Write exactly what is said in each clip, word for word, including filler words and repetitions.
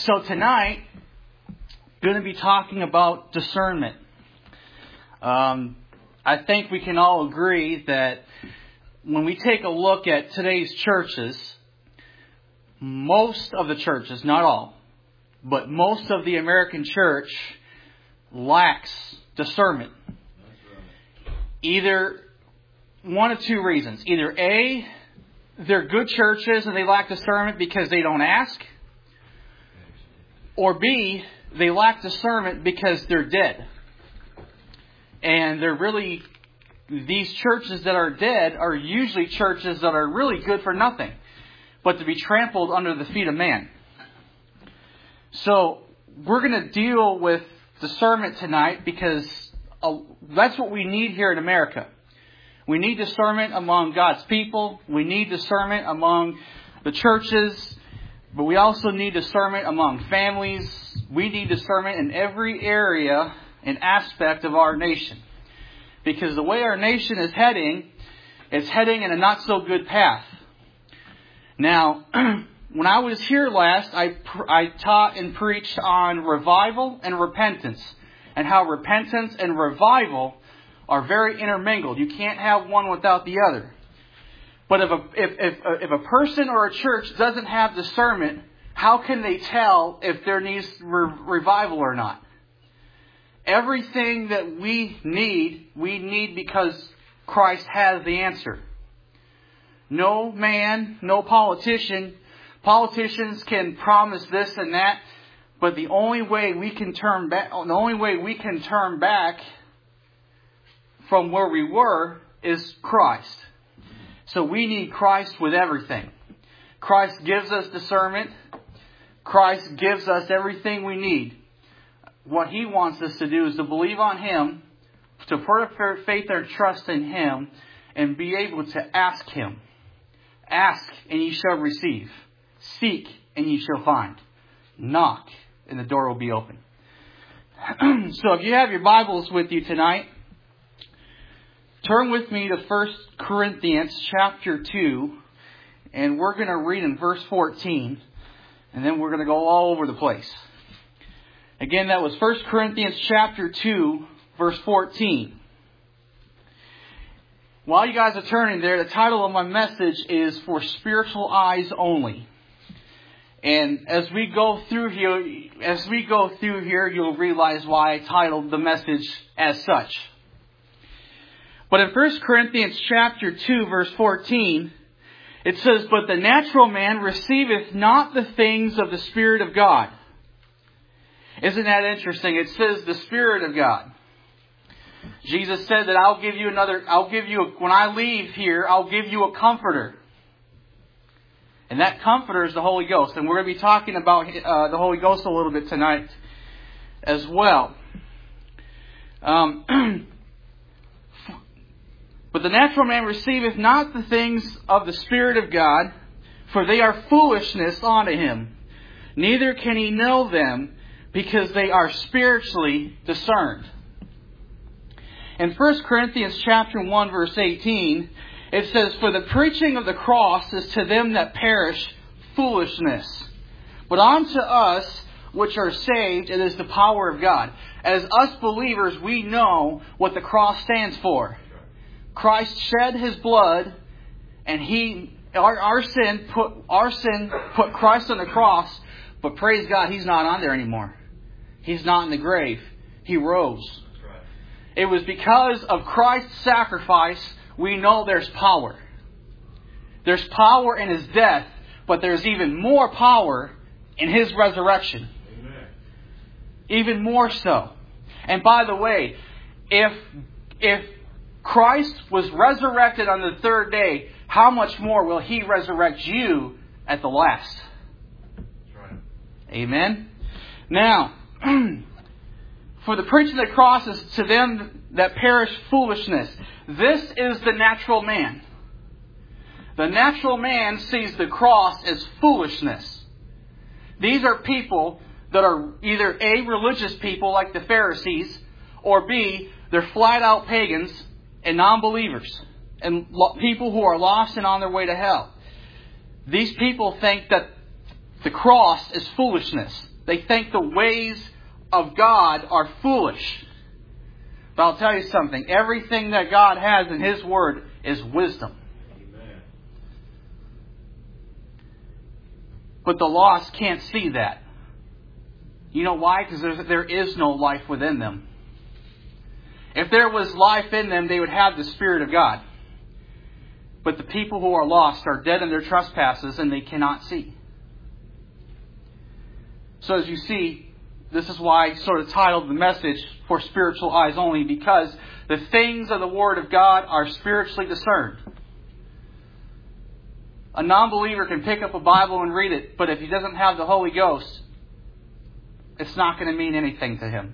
So tonight, going to be talking about discernment. Um, I think we can all agree that when we take a look at today's churches, most of the churches, not all, but most of the American church lacks discernment. Either one of two reasons. Either A, they're good churches and they lack discernment because they don't ask. Or B, they lack discernment because they're dead. And they're really, these churches that are dead are usually churches that are really good for nothing, but to be trampled under the feet of man. So we're going to deal with discernment tonight because uh, that's what we need here in America. We need discernment among God's people. We need discernment among the churches. But we also need discernment among families. We need discernment in every area and aspect of our nation. Because the way our nation is heading, it's heading in a not so good path. Now, when I was here last, I, I taught and preached on revival and repentance. And how repentance and revival are very intermingled. You can't have one without the other. But if a, if, if, if a person or a church doesn't have discernment, how can they tell if there needs re- revival or not? Everything that we need, we need because Christ has the answer. No man, no politician. Politicians can promise this and that, but the only way we can turn back, the only way we can turn back from where we were is Christ. So we need Christ with everything. Christ gives us discernment. Christ gives us everything we need. What He wants us to do is to believe on Him, to put our faith and trust in Him, and be able to ask Him. Ask, and ye shall receive. Seek, and ye shall find. Knock, and the door will be open. So if you have your Bibles with you tonight, turn with me to First Corinthians chapter two, and we're going to read in verse fourteen, and then we're going to go all over the place. Again, that was First Corinthians chapter two, verse fourteen. While you guys are turning there, the title of my message is For Spiritual Eyes Only. And as we go through here, as we go through here, you'll realize why I titled the message as such. But in First Corinthians chapter two, verse fourteen, it says, But the natural man receiveth not the things of the Spirit of God. Isn't that interesting? It says the Spirit of God. Jesus said that I'll give you another, I'll give you, a, when I leave here, I'll give you a comforter. And that comforter is the Holy Ghost. And we're going to be talking about uh, the Holy Ghost a little bit tonight as well. Um... But the natural man receiveth not the things of the Spirit of God, for they are foolishness unto him. Neither can he know them, because they are spiritually discerned. In First Corinthians chapter one, verse eighteen, it says, For the preaching of the cross is to them that perish foolishness. But unto us which are saved, it is the power of God. As us believers, we know what the cross stands for. Christ shed His blood, and He, our, our sin put our sin put Christ on the cross. But praise God, He's not on there anymore. He's not in the grave. He rose. Right. It was because of Christ's sacrifice we know there's power. There's power in His death, but there's even more power in His resurrection. Amen. Even more so. And by the way, if if Christ was resurrected on the third day, how much more will He resurrect you at the last? That's right. Amen? Now, for the preaching of the cross is to them that perish foolishness. This is the natural man. The natural man sees the cross as foolishness. These are people that are either A, religious people like the Pharisees, or B, they're flat out pagans and non-believers, and lo- people who are lost and on their way to hell. These people think that the cross is foolishness. They think the ways of God are foolish. But I'll tell you something. Everything that God has in His Word is wisdom. Amen. But the lost can't see that. You know why? Because there is no life within them. If there was life in them, they would have the Spirit of God. But the people who are lost are dead in their trespasses and they cannot see. So as you see, this is why I sort of titled the message, For Spiritual Eyes Only, because the things of the Word of God are spiritually discerned. A non-believer can pick up a Bible and read it, but if he doesn't have the Holy Ghost, it's not going to mean anything to him.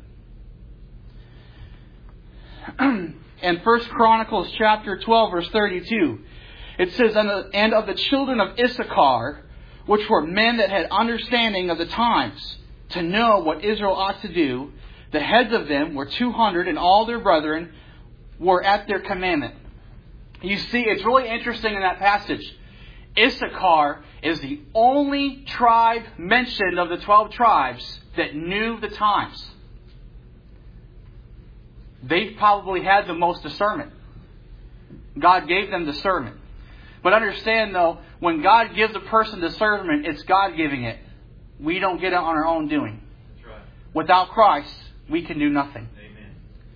In First Chronicles chapter twelve, verse thirty-two, it says, And of the children of Issachar, which were men that had understanding of the times, to know what Israel ought to do, the heads of them were two hundred, and all their brethren were at their commandment. You see, it's really interesting in that passage. Issachar is the only tribe mentioned of the twelve tribes that knew the times. They probably had the most discernment. God gave them discernment. But understand though, when God gives a person discernment, it's God giving it. We don't get it on our own doing. That's right. Without Christ, we can do nothing. Amen.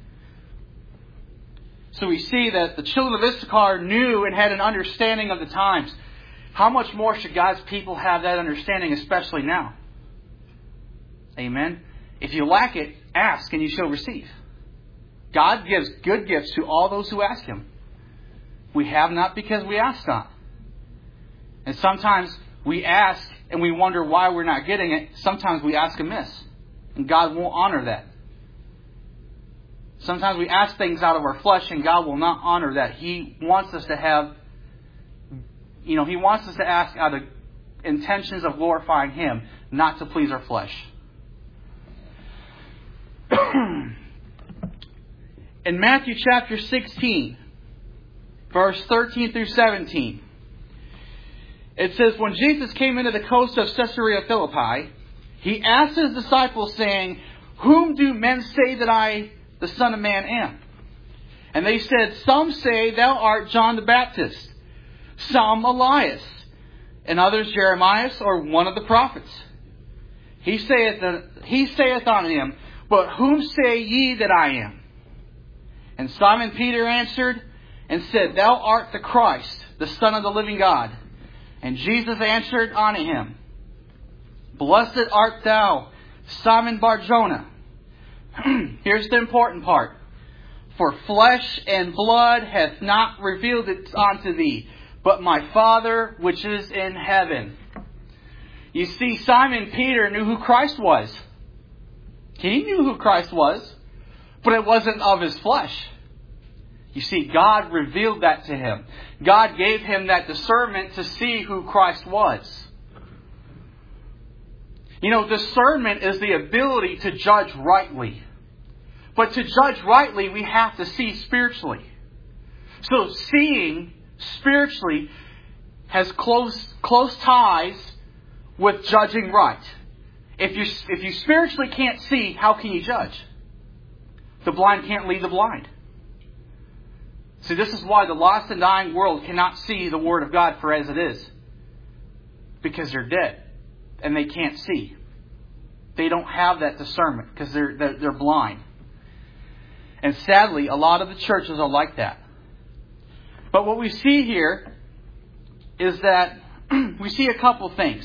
So we see that the children of Issachar knew and had an understanding of the times. How much more should God's people have that understanding, especially now? Amen. If you lack it, ask and you shall receive. God gives good gifts to all those who ask Him. We have not because we ask not. And sometimes we ask and we wonder why we're not getting it. Sometimes we ask amiss. And God won't honor that. Sometimes we ask things out of our flesh and God will not honor that. He wants us to have, you know, He wants us to ask out of intentions of glorifying Him, not to please our flesh. In Matthew chapter sixteen, verse thirteen through seventeen, it says, When Jesus came into the coast of Caesarea Philippi, He asked His disciples, saying, Whom do men say that I, the Son of Man, am? And they said, Some say thou art John the Baptist, some Elias, and others Jeremiah or one of the prophets. He saith, he saith unto him, But whom say ye that I am? And Simon Peter answered and said, Thou art the Christ, the Son of the living God. And Jesus answered unto him, Blessed art thou, Simon Bar-Jonah. Here's the important part. For flesh and blood hath not revealed it unto thee, but my Father which is in heaven. You see, Simon Peter knew who Christ was. He knew who Christ was, but it wasn't of his flesh. You see, God revealed that to him. God gave him that discernment to see who Christ was. You know, discernment is the ability to judge rightly. But to judge rightly, we have to see spiritually. So seeing spiritually has close, close ties with judging right. If you, if you spiritually can't see, how can you judge? The blind can't lead the blind. See, this is why the lost and dying world cannot see the Word of God for as it is. Because they're dead. And they can't see. They don't have that discernment because they're, they're, they're blind. And sadly, a lot of the churches are like that. But what we see here is that we see a couple things.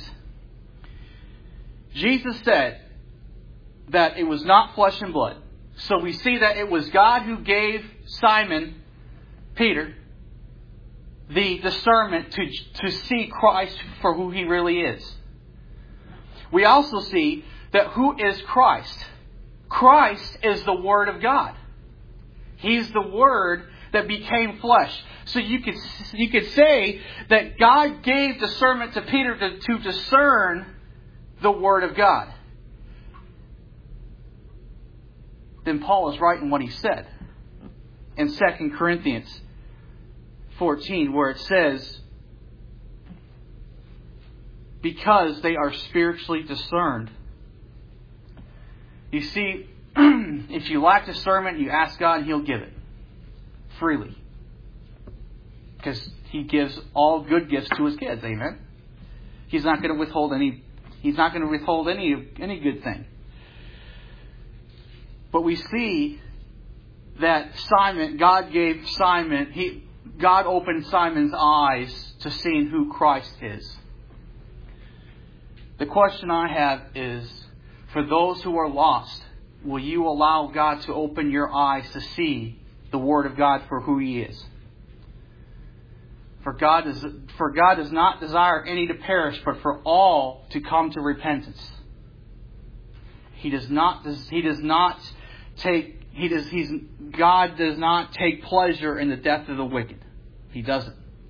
Jesus said that it was not flesh and blood. So we see that it was God who gave Simon Peter the discernment to, to see Christ for who He really is. We also see that who is Christ? Christ is the Word of God. He's the Word that became flesh. So you could you could say that God gave discernment to Peter to, to discern the Word of God. Then Paul is right in what he said in Second Corinthians fourteen, where it says, because they are spiritually discerned. You see, if you lack discernment, you ask God and He'll give it freely. Because He gives all good gifts to His kids. Amen. He's not going to withhold any. He's not going to withhold any any good thing. But we see that Simon, God gave Simon, he, God opened Simon's eyes to seeing who Christ is. The question I have is, for those who are lost, will you allow God to open your eyes to see the Word of God for who He is? For God does, for God does not desire any to perish, but for all to come to repentance. He does not. He does not take. He does. He's. God does not take pleasure in the death of the wicked. He doesn't.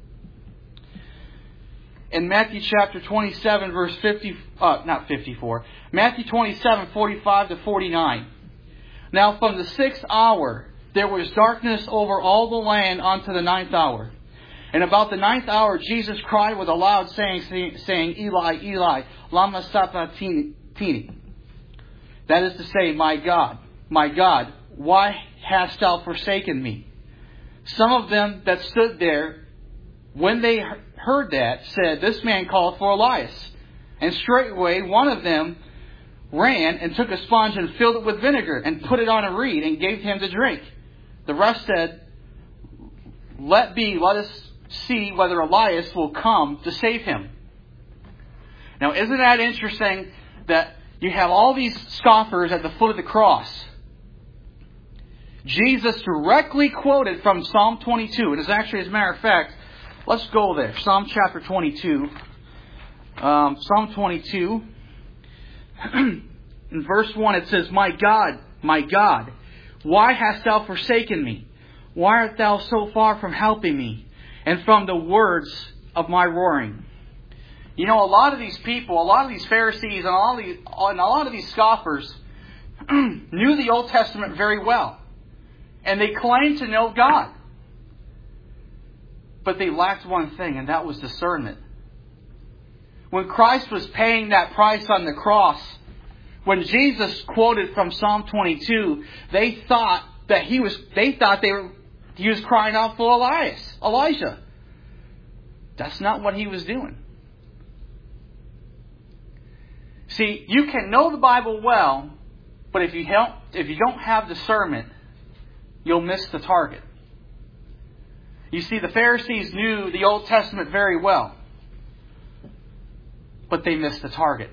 In Matthew chapter twenty-seven, verse fifty, uh, not fifty-four, Matthew twenty-seven, forty-five to forty-nine. Now from the sixth hour there was darkness over all the land unto the ninth hour. And about the ninth hour Jesus cried with a loud saying, saying, Eli, Eli, lama sabachthani. That is to say, my God, my God, why hast thou forsaken me? Some of them that stood there, when they heard that, said, This man called for Elias. And straightway one of them ran and took a sponge and filled it with vinegar and put it on a reed and gave him to drink. The rest said, Let be, let us see whether Elias will come to save him. Now, isn't that interesting that you have all these scoffers at the foot of the cross? Jesus directly quoted from Psalm twenty-two. It is actually, as a matter of fact, let's go there. Psalm chapter twenty-two. Um, Psalm twenty-two. In verse one it says, My God, my God, why hast thou forsaken me? Why art thou so far from helping me, and from the words of my roaring? You know, a lot of these people, a lot of these Pharisees, and, all these, and a lot of these scoffers knew the Old Testament very well. And they claimed to know God. But they lacked one thing, and that was discernment. When Christ was paying that price on the cross, when Jesus quoted from Psalm twenty-two, they thought that he was they thought they were he was crying out for Elias, Elijah. That's not what he was doing. See, you can know the Bible well, but if you don't if you don't have discernment, you'll miss the target. You see, the Pharisees knew the Old Testament very well, but they missed the target.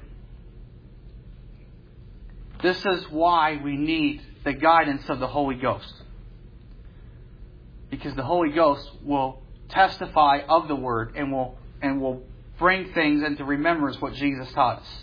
This is why we need the guidance of the Holy Ghost. Because the Holy Ghost will testify of the Word and will and will bring things into remembrance what Jesus taught us.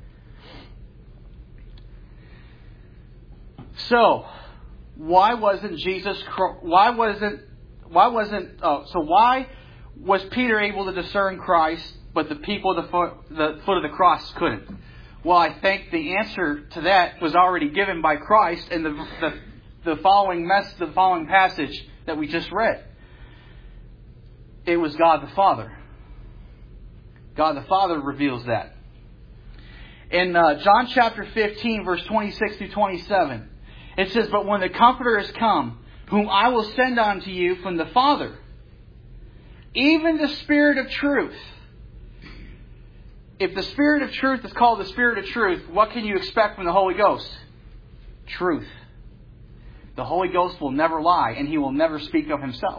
So, why wasn't Jesus? Why wasn't? Why wasn't? Oh, so why was Peter able to discern Christ, but the people at the foot, the foot of the cross couldn't? Well, I think the answer to that was already given by Christ in the the, the following mess, the following passage that we just read. It was God the Father. God the Father reveals that. In uh, John chapter fifteen, verse twenty-six through twenty-seven, it says, But when the Comforter is come, whom I will send unto you from the Father, even the Spirit of truth. If the Spirit of truth is called the Spirit of truth, what can you expect from the Holy Ghost? Truth. The Holy Ghost will never lie, and He will never speak of Himself.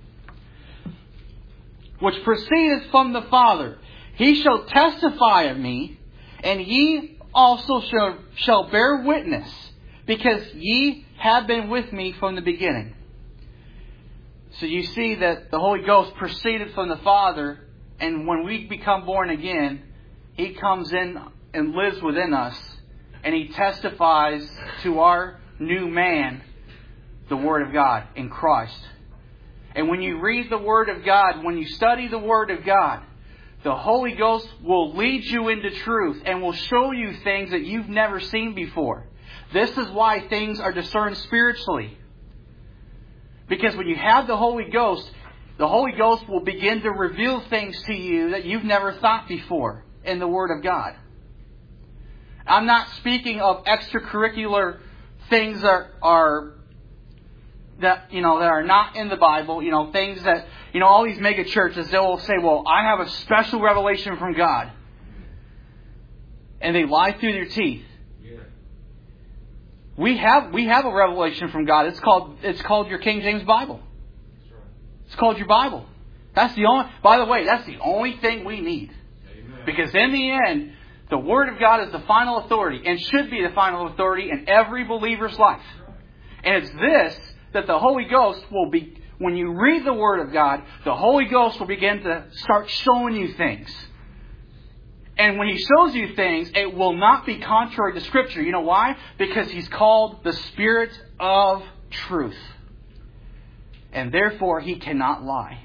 Which proceedeth from the Father. He shall testify of me, and ye also shall, shall bear witness, because ye have been with me from the beginning. So you see that the Holy Ghost proceeded from the Father, and when we become born again, He comes in and lives within us, and He testifies to our new man, the Word of God in Christ. And when you read the Word of God, when you study the Word of God, the Holy Ghost will lead you into truth and will show you things that you've never seen before. This is why things are discerned spiritually. Because when you have the Holy Ghost, the Holy Ghost will begin to reveal things to you that you've never thought before in the Word of God. I'm not speaking of extracurricular things that are that you know that are not in the Bible. You know, things that you know all these mega churches, they will say, "Well, I have a special revelation from God," and they lie through their teeth. Yeah. We have we have a revelation from God. It's called it's called your King James Bible. That's right. It's called your Bible. That's the only. By the way, that's the only thing we need. Amen. Because in the end, the Word of God is the final authority and should be the final authority in every believer's life. And it's this that the Holy Ghost will be, when you read the Word of God, the Holy Ghost will begin to start showing you things. And when He shows you things, it will not be contrary to Scripture. You know why? Because He's called the Spirit of truth. And therefore, He cannot lie.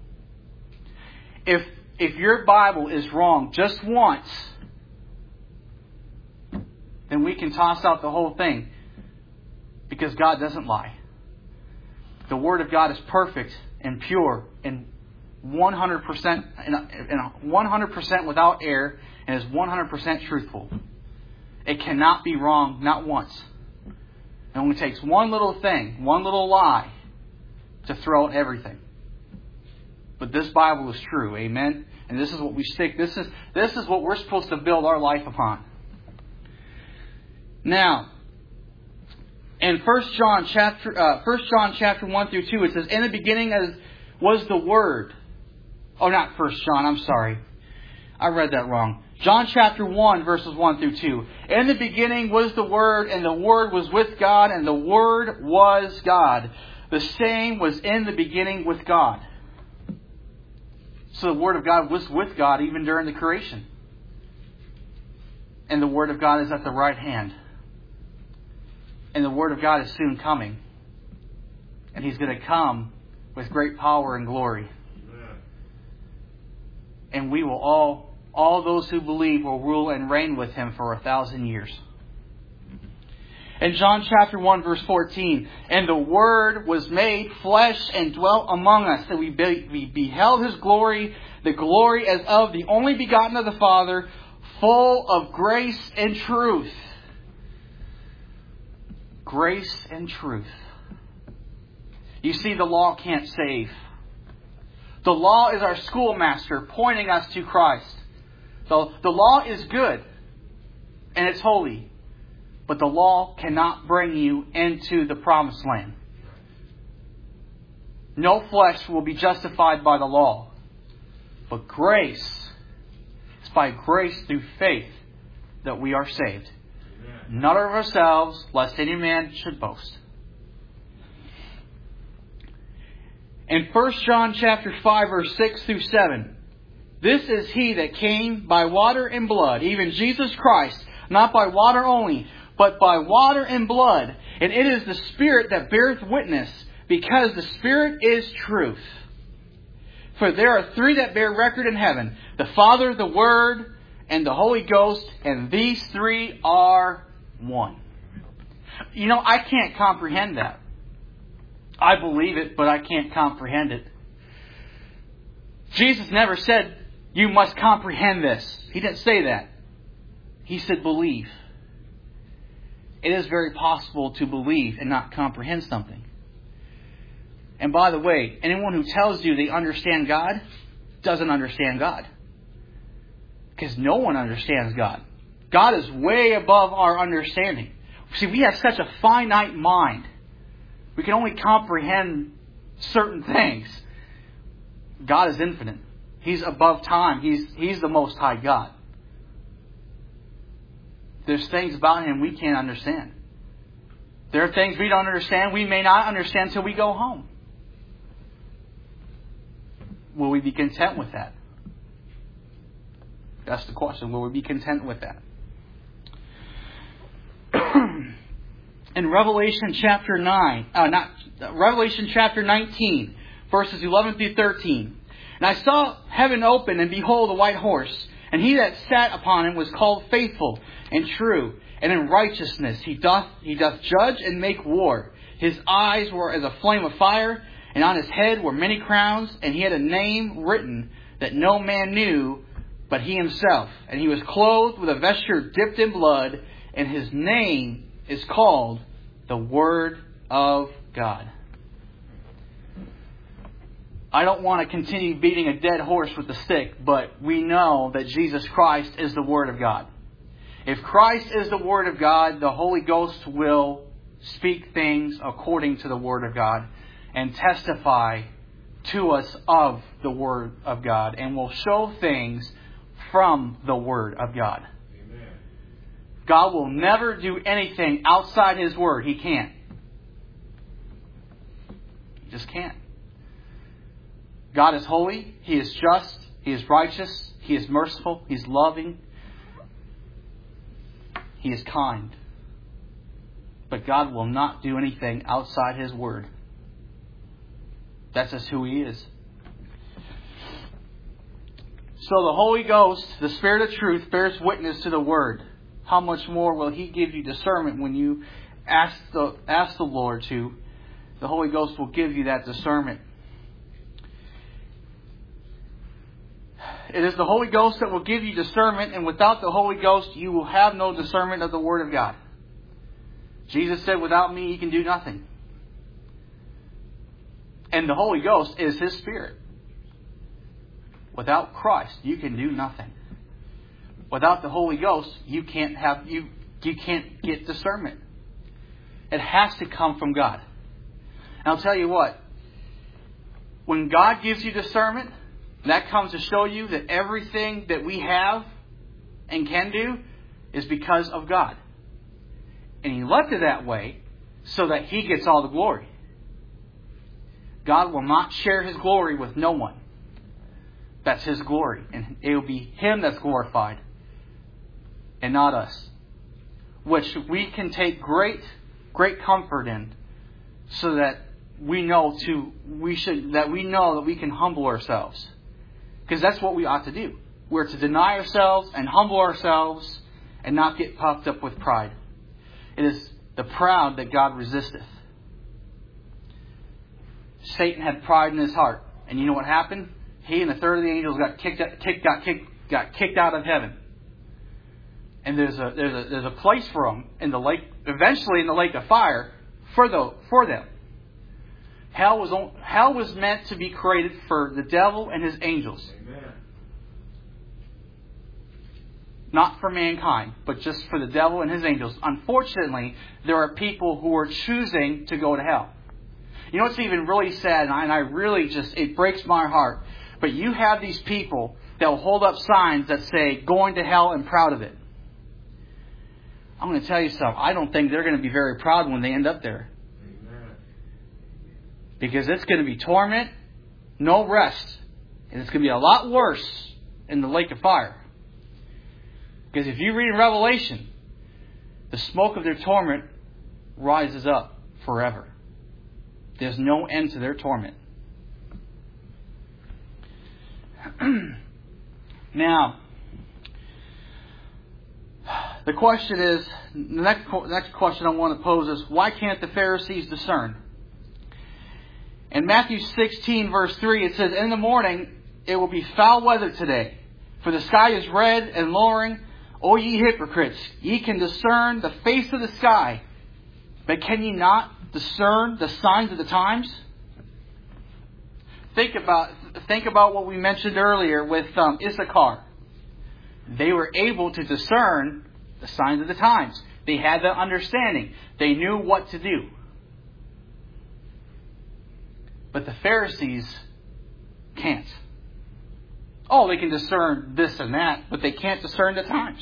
If, if your Bible is wrong just once, then we can toss out the whole thing. Because God doesn't lie. The Word of God is perfect and pure and one hundred percent and one hundred percent without error and is one hundred percent truthful. It cannot be wrong, not once. It only takes one little thing, one little lie to throw out everything. But this Bible is true, amen? And this is what we stick. This is this is what we're supposed to build our life upon. Now, in First John chapter uh, First John chapter one through two, it says, "In the beginning as was the Word." Oh, not First John. I'm sorry, I read that wrong. John chapter one, verses one through two. "In the beginning was the Word, and the Word was with God, and the Word was God. The same was in the beginning with God." So the Word of God was with God even during the creation. And the Word of God is at the right hand. And the Word of God is soon coming. And He's going to come with great power and glory. Amen. And we will all, all those who believe will rule and reign with Him for a thousand years. In John chapter one, verse fourteen, "And the Word was made flesh and dwelt among us, and we, be, we beheld His glory, the glory as of the only begotten of the Father, full of grace and truth." Grace and truth. You see, the law can't save. The law is our schoolmaster pointing us to Christ. So the law is good and it's holy. But the law cannot bring you into the promised land. No flesh will be justified by the law. But grace, it's by grace through faith that we are saved. Not of ourselves, lest any man should boast. In First John chapter five, verse six through seven, "This is He that came by water and blood, even Jesus Christ, not by water only, but by water and blood. And it is the Spirit that beareth witness, because the Spirit is truth. For there are three that bear record in heaven, the Father, the Word, and the Holy Ghost, and these three are one." You know, I can't comprehend that. I believe it, but I can't comprehend it. Jesus never said, "You must comprehend this." He didn't say that. He said, "Believe." It is very possible to believe and not comprehend something. And by the way, anyone who tells you they understand God doesn't understand God. Because no one understands God. God is way above our understanding. See, we have such a finite mind. We can only comprehend certain things. God is infinite. He's above time. He's, he's the Most High God. There's things about Him we can't understand. There are things we don't understand. We may not understand until we go home. Will we be content with that? That's the question. Will we be content with that? In Revelation chapter nine, uh, not Revelation chapter nineteen, verses eleven through thirteen. "And I saw heaven open, and behold, a white horse. And he that sat upon him was called Faithful and True. And in righteousness he doth he doth judge and make war. His eyes were as a flame of fire, and on his head were many crowns. And he had a name written that no man knew but He Himself. And He was clothed with a vesture dipped in blood, and His name is called the Word of God. I don't want to continue beating a dead horse with a stick, but we know that Jesus Christ is the Word of God. If Christ is the Word of God, the Holy Ghost will speak things according to the Word of God and testify to us of the Word of God, and will show things from the Word of God. Amen. God will never do anything outside His Word. He can't. He just can't. God is holy. He is just. He is righteous. He is merciful. He is loving. He is kind. But God will not do anything outside His Word. That's just who He is. So the Holy Ghost, the Spirit of truth, bears witness to the Word. How much more will He give you discernment when you ask the, ask the Lord to? The Holy Ghost will give you that discernment. It is the Holy Ghost that will give you discernment, and without the Holy Ghost, you will have no discernment of the Word of God. Jesus said, without me, you can do nothing. And the Holy Ghost is His Spirit. Without Christ, you can do nothing. Without the Holy Ghost, you can't have you you can't get discernment. It has to come from God. And I'll tell you what, when God gives you discernment, that comes to show you that everything that we have and can do is because of God. And He left it that way so that He gets all the glory. God will not share His glory with no one. That's His glory. And it will be Him that's glorified and not us. Which we can take great, great comfort in, so that we know to we should that we know that we can humble ourselves. Because that's what we ought to do. We're to deny ourselves and humble ourselves and not get puffed up with pride. It is the proud that God resisteth. Satan had pride in his heart. And you know what happened? He and a third of the angels got kicked kicked got kicked got kicked out of heaven. And there's a there's a there's a place for them in the lake, eventually in the lake of fire for the for them. Hell was on, hell was meant to be created for the devil and his angels. Amen. Not for mankind, but just for the devil and his angels. Unfortunately, there are people who are choosing to go to hell. You know what's even really sad, and I, and I really just, it breaks my heart. But you have these people that will hold up signs that say, going to hell and proud of it. I'm going to tell you something. I don't think they're going to be very proud when they end up there. Because it's going to be torment, no rest. And it's going to be a lot worse in the lake of fire. Because if you read in Revelation, the smoke of their torment rises up forever. There's no end to their torment. Now, the question is, the next, next question I want to pose is, why can't the Pharisees discern? In Matthew sixteen, verse three, it says, in the morning it will be foul weather today, for the sky is red and lowering. O ye hypocrites, ye can discern the face of the sky, but can ye not discern the signs of the times? Think about think about what we mentioned earlier with um, Issachar. They were able to discern the signs of the times. They had the understanding. They knew what to do. But the Pharisees can't. Oh, they can discern this and that, but they can't discern the times.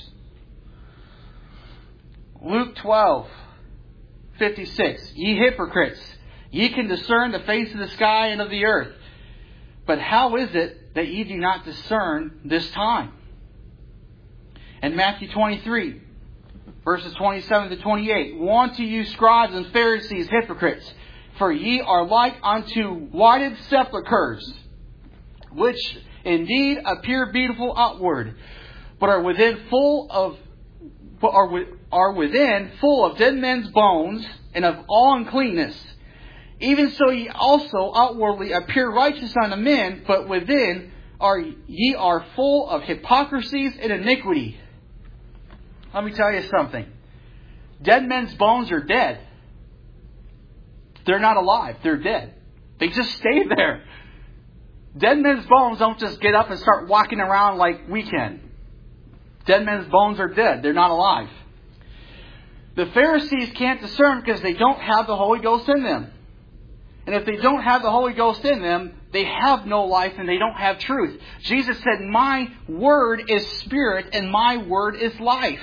Luke twelve, fifty-six. Ye hypocrites, ye can discern the face of the sky and of the earth. But how is it that ye do not discern this time? And Matthew twenty-three, verses twenty-seven to twenty-eight. Woe unto you, scribes and Pharisees, hypocrites! For ye are like unto whited sepulchres, which indeed appear beautiful outward, but are within full of but are, are within full of dead men's bones and of all uncleanness. Even so ye also outwardly appear righteous unto men, but within are ye are full of hypocrisies and iniquity. Let me tell you something. Dead men's bones are dead. They're not alive. They're dead. They just stay there. Dead men's bones don't just get up and start walking around like we can. Dead men's bones are dead. They're not alive. The Pharisees can't discern because they don't have the Holy Ghost in them. And if they don't have the Holy Ghost in them, they have no life and they don't have truth. Jesus said, my word is spirit and my word is life.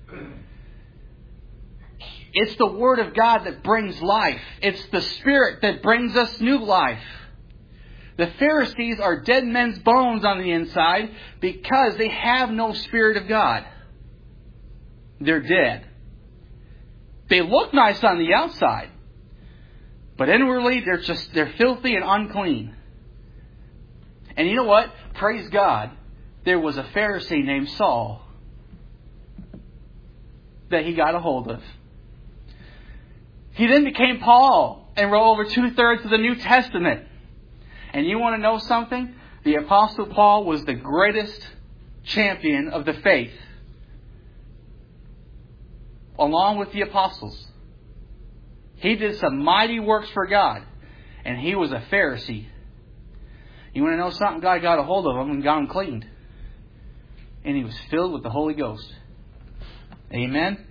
It's the Word of God that brings life. It's the Spirit that brings us new life. The Pharisees are dead men's bones on the inside because they have no Spirit of God. They're dead. They look nice on the outside, but inwardly they're just they're filthy and unclean. And you know what? Praise God, there was a Pharisee named Saul that he got a hold of. He then became Paul and wrote over two-thirds of the New Testament. And you want to know something? The Apostle Paul was the greatest champion of the faith, along with the apostles. He did some mighty works for God, and he was a Pharisee. You want to know something? God got a hold of him and got him cleaned. And he was filled with the Holy Ghost. Amen?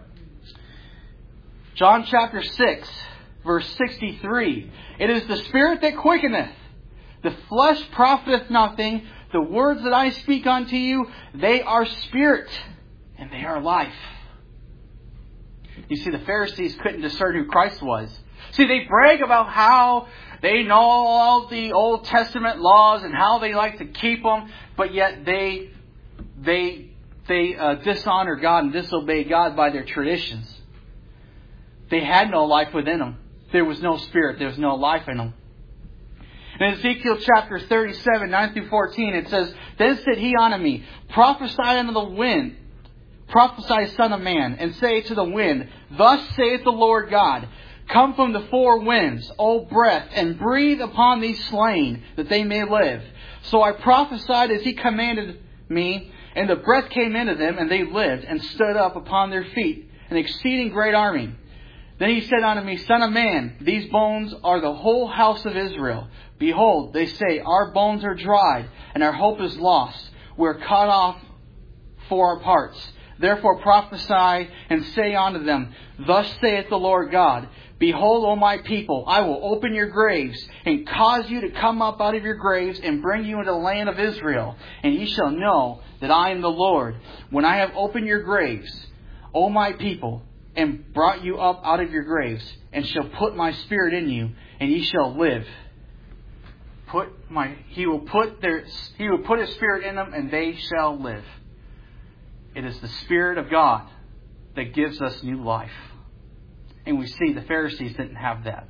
John chapter six, verse sixty-three. It is the Spirit that quickeneth. The flesh profiteth nothing. The words that I speak unto you, they are spirit and they are life. You see, the Pharisees couldn't discern who Christ was. See, they brag about how they know all the Old Testament laws and how they like to keep them, but yet they they they uh, dishonor God and disobey God by their traditions. They had no life within them. There was no spirit. There was no life in them. In Ezekiel chapter thirty-seven, nine through fourteen, it says, Then said he unto me, Prophesy unto the wind, prophesy, son of man, and say to the wind, Thus saith the Lord God, Come from the four winds, O breath, and breathe upon these slain, that they may live. So I prophesied as he commanded me, and the breath came into them, and they lived, and stood up upon their feet, an exceeding great army. Then he said unto me, Son of man, these bones are the whole house of Israel. Behold, they say, Our bones are dried, and our hope is lost. We are cut off for our parts. Therefore prophesy and say unto them, Thus saith the Lord God, Behold, O my people, I will open your graves, and cause you to come up out of your graves, and bring you into the land of Israel. And ye shall know that I am the Lord, when I have opened your graves, O my people, and brought you up out of your graves, and shall put my spirit in you, and ye shall live. Put my he will put their he will put his spirit in them, and they shall live. It is the Spirit of God that gives us new life. And we see the Pharisees didn't have that.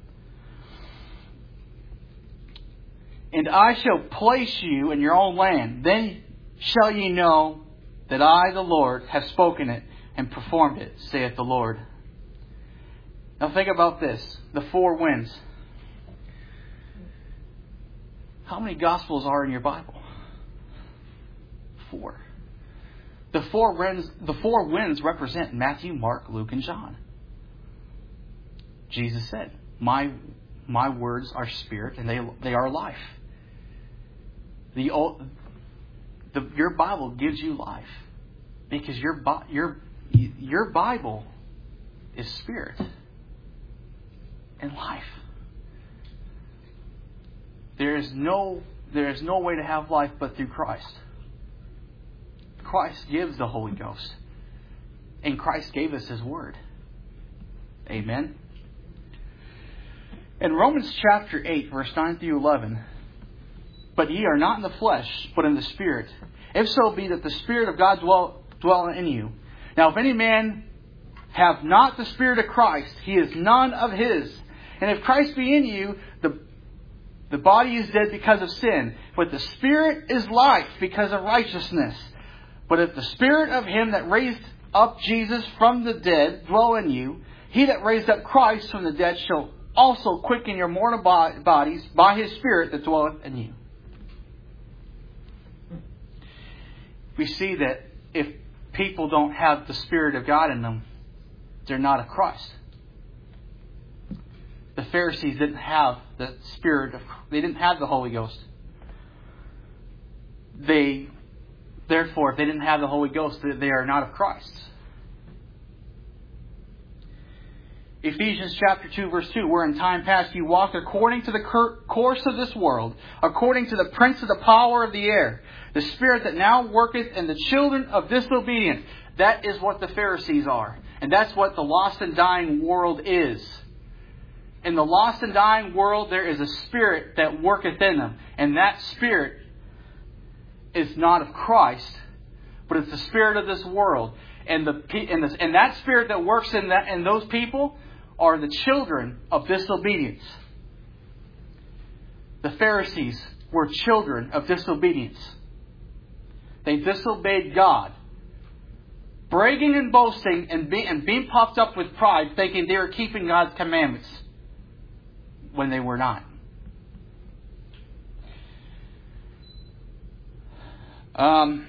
And I shall place you in your own land. Then shall ye know that I, the Lord, have spoken it and performed it, saith the Lord. Now think about this. The four winds. How many Gospels are in your Bible? Four. The four winds, the four winds represent Matthew, Mark, Luke, and John. Jesus said, My my words are spirit and they they are life. The, the your Bible gives you life because your your your Bible is spirit and life. There is no there is no way to have life but through Christ. Christ gives the Holy Ghost. And Christ gave us His Word. Amen. In Romans chapter eight, verse nine through eleven, But ye are not in the flesh, but in the Spirit. If so be that the Spirit of God dwell, dwell in you. Now if any man have not the Spirit of Christ, he is none of His. And if Christ be in you, the the body is dead because of sin, but the Spirit is life because of righteousness. But if the Spirit of Him that raised up Jesus from the dead dwell in you, He that raised up Christ from the dead shall also quicken your mortal bodies by His Spirit that dwelleth in you. we see that if people don't have the Spirit of God in them, they're not of Christ. The Pharisees didn't have the Spirit of, they didn't have the Holy Ghost. They, therefore, if they didn't have the Holy Ghost, they are not of Christ. Ephesians chapter two, verse two, where in time past you walked according to the course of this world, according to the prince of the power of the air, the spirit that now worketh in the children of disobedience. That is what the Pharisees are. And that's what the lost and dying world is. In the lost and dying world, there is a spirit that worketh in them. And that spirit is not of Christ, but it's the spirit of this world. And the and, the, and that spirit that works in that in those people are the children of disobedience. The Pharisees were children of disobedience. They disobeyed God, bragging and boasting and, be, and being puffed up with pride, thinking they were keeping God's commandments when they were not. Um,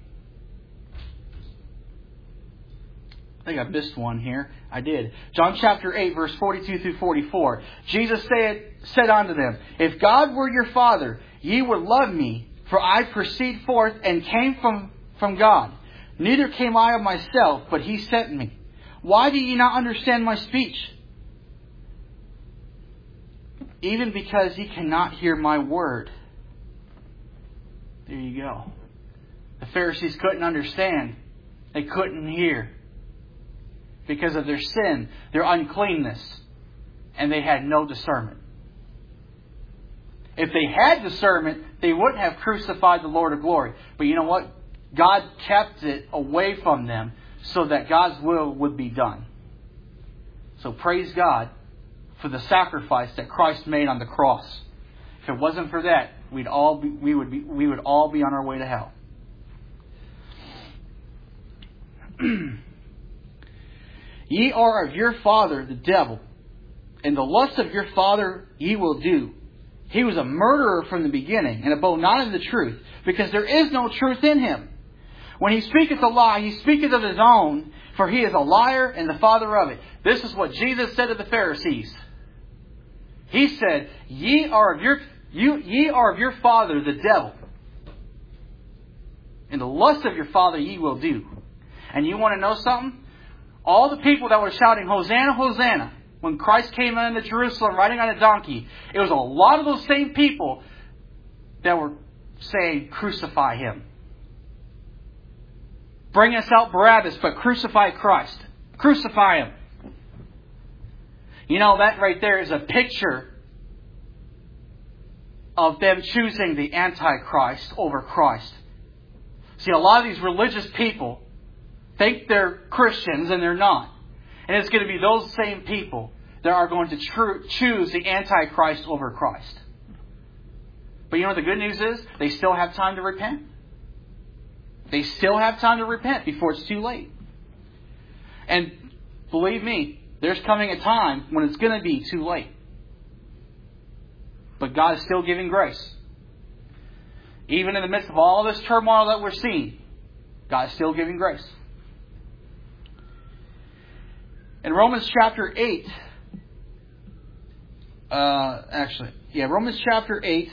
I think I missed one here. I did. John chapter eight, verse forty-two through forty-four. Jesus said, said unto them, If God were your Father, ye would love me, for I proceed forth and came from, from God. Neither came I of myself, but He sent me. Why do ye not understand my speech? Even because ye cannot hear my word. There you go. The Pharisees couldn't understand. They couldn't hear. Because of their sin, their uncleanness. And they had no discernment. If they had discernment, they wouldn't have crucified the Lord of glory. But you know what? God kept it away from them so that God's will would be done. So praise God for the sacrifice that Christ made on the cross. If it wasn't for that, we'd all be, we would be, we would all be on our way to hell. Ye are of your father the devil, and the lust of your father ye will do. He was a murderer from the beginning, and abode not in the truth, because there is no truth in him. When he speaketh a lie, he speaketh of his own, for he is a liar and the father of it. This is what Jesus said to the Pharisees. He said, Ye are of your you ye are of your father the devil, and the lust of your father ye will do. And you want to know something? All the people that were shouting, Hosanna, Hosanna, when Christ came into Jerusalem riding on a donkey, it was a lot of those same people that were saying, crucify Him. Bring us out Barabbas, but crucify Christ. Crucify Him. You know, that right there is a picture of them choosing the Antichrist over Christ. See, a lot of these religious people think they're Christians and they're not. And it's going to be those same people that are going to tr- choose the Antichrist over Christ. But you know what the good news is? They still have time to repent. They still have time to repent before it's too late. And believe me, there's coming a time when it's going to be too late. But God is still giving grace. Even in the midst of all this turmoil that we're seeing, God is still giving grace. In Romans chapter eight, uh, actually, yeah, Romans chapter eight,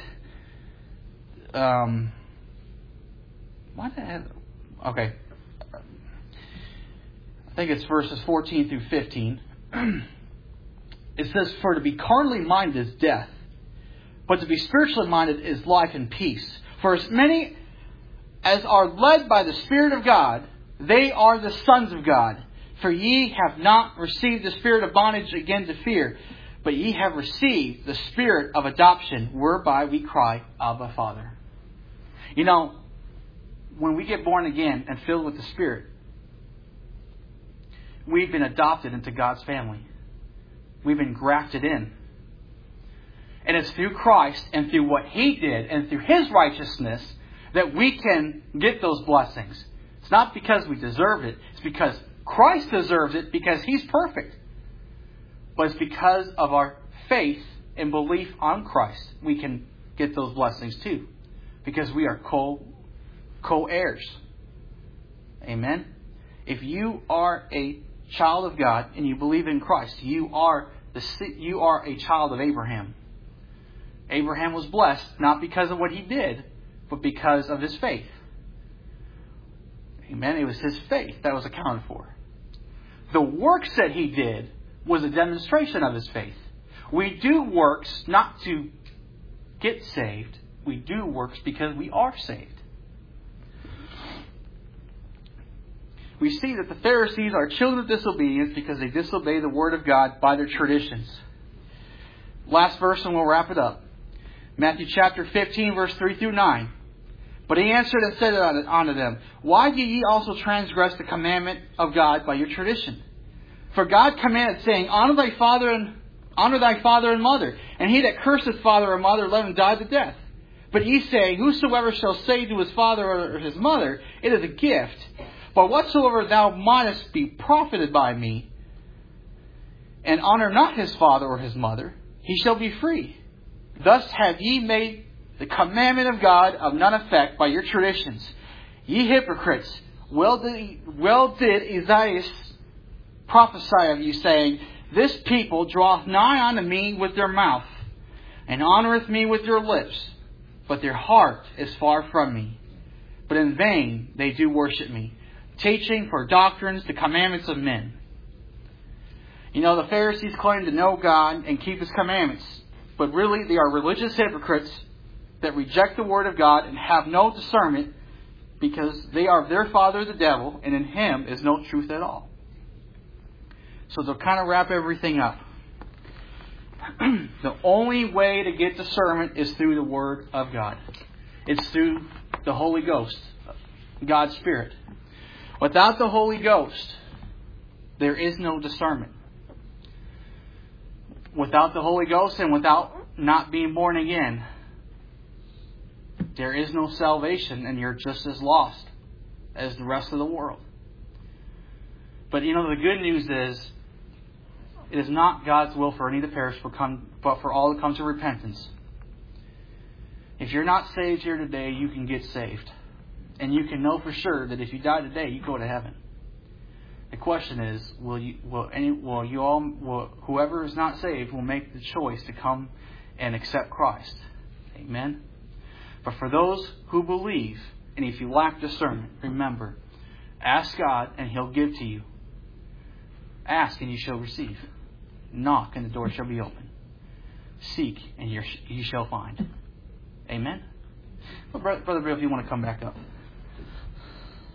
um, why did I have, okay, I think it's verses fourteen through fifteen. It says, For to be carnally minded is death, but to be spiritually minded is life and peace. For as many as are led by the Spirit of God, they are the sons of God. For ye have not received the spirit of bondage again to fear, but ye have received the spirit of adoption, whereby we cry, Abba, Father. You know, when we get born again and filled with the Spirit, we've been adopted into God's family. We've been grafted in. And it's through Christ and through what He did and through His righteousness that we can get those blessings. It's not because we deserve it. It's because Christ deserves it because He's perfect. But it's because of our faith and belief on Christ we can get those blessings too. Because we are co, co-heirs Amen? If you are a child of God and you believe in Christ, you are the you are a child of Abraham. Abraham was blessed not because of what he did, but because of his faith. Amen? It was his faith that was accounted for. The works that he did was a demonstration of his faith. We do works not to get saved. We do works because we are saved. We see that the Pharisees are children of disobedience because they disobey the Word of God by their traditions. Last verse and we'll wrap it up. Matthew chapter fifteen, verse three through nine. But he answered and said unto them, Why do ye also transgress the commandment of God by your tradition? For God commanded, saying, Honor thy father and honor thy father and mother, and he that curseth father or mother, let him die the death. But ye say, Whosoever shall say to his father or his mother, It is a gift, but whatsoever thou mightest be profited by me, and honor not his father or his mother, he shall be free. Thus have ye made the commandment of God of none effect by your traditions. Ye hypocrites, well did, well did Isaiah prophesy of you, saying, This people draweth nigh unto me with their mouth, and honoureth me with their lips, but their heart is far from me. But in vain they do worship me, teaching for doctrines the commandments of men. You know, the Pharisees claim to know God and keep His commandments, but really they are religious hypocrites that reject the Word of God and have no discernment because they are their father the devil, and in him is no truth at all. So to kind of wrap everything up, the only way to get discernment is through the Word of God. It's through the Holy Ghost, God's Spirit. Without the Holy Ghost, there is no discernment. Without the Holy Ghost and without not being born again, there is no salvation, and you're just as lost as the rest of the world. But you know, the good news is, it is not God's will for any to perish, but, come, but for all to come to repentance. If you're not saved here today, you can get saved. And you can know for sure that if you die today, you go to heaven. The question is, will you, will any, will you all, will, whoever is not saved will make the choice to come and accept Christ. Amen? But for those who believe, and if you lack discernment, remember, ask God and He'll give to you. Ask and you shall receive. Knock and the door shall be open. Seek and you shall find. Amen? Well, Brother Bill, if you want to come back up.